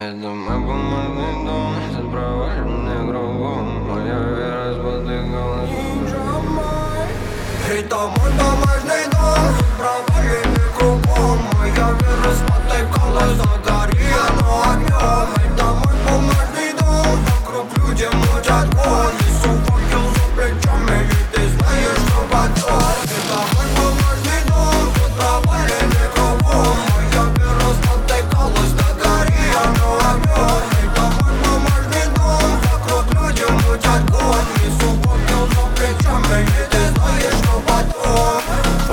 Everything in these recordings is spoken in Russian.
Это мой бумажный дом, тут проваленный кругом. Моя вера спотыкалась. Это мой бумажный дом, тут проваленный кругом. Моя вера спотыкалась, загори оно огнем. Это мой бумажный дом, вокруг люди мутят год. Несу факел за плечами, и ты знаешь, что потом. Это мой бумажный дом, тут проваленный кругом. Моя вера спотыкалась, загори оно огнем. Это мой бумажный дом, вокруг люди мутят год. Несу факел за плечами, и ты знаешь, что потом.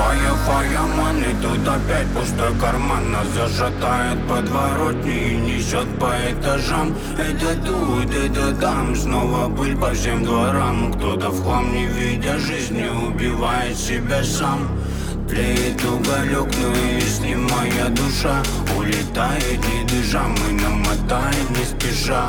Фая, ман, и тут опять пустой карман. Нас зашатает подворотни и несет по этажам. Это тут, это там, снова пыль по всем дворам. Кто-то в хлам, не видя жизни, убивает себя сам. Тлеет уголек, но и с ним моя душа улетает, не дыша, мы намотаем не спеша.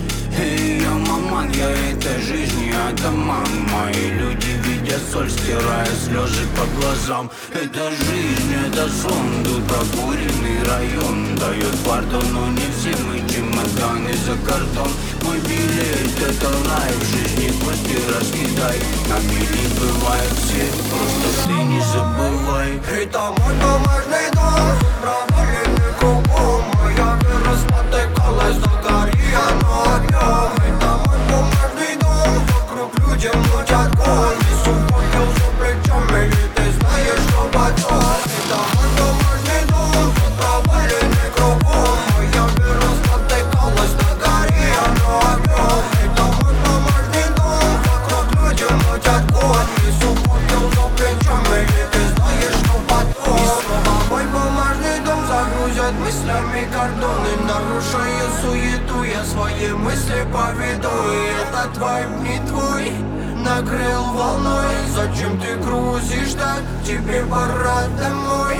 Эй, я маман, я этой жизни атаман. Мои люди видят соль, стирая слезы по глазам. Это жизнь, это сон, тут прокуренный район. Дает фарту, но не все мы чемоданы за картон. Мой билет, это лайф, жизни кости раскидай. На мили бывают все, просто ты не забывай. Это мой бумажный дом, проваленный кругом. Моя вера спотыкалась, загори оно огнем. Это мой бумажный дом, вокруг люди мутят год. Несу факел за плечами, и ты знаешь, что потом. Это мой бумажный дом, тут проваленный кругом. Моя вера спотыкалась, загори оно огнем. Это мой бумажный дом, вокруг люди мутят год. Несу факел за плечами, и ты знаешь, что потом. И снова мой бумажный дом загрузят мыслями кордоны. Нарушая суету, я свои мысли поведу. И этот вайб не твой, накрыл волной. Зачем ты грузишь так, тебе пора домой.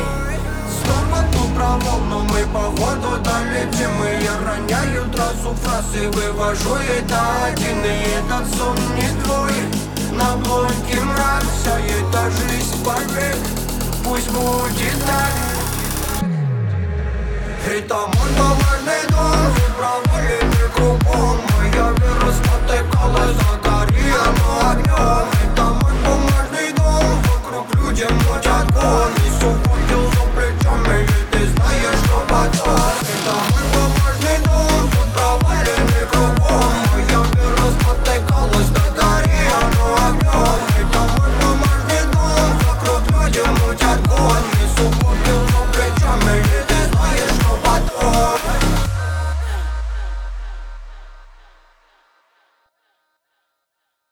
Снова тут провал, но мы походу долетим. И я роняю трассу фразы, вывожу это один. И этот сон не твой, на блоке мрак. Вся эта жизнь побег, пусть будет так. Это мой бумажный дом.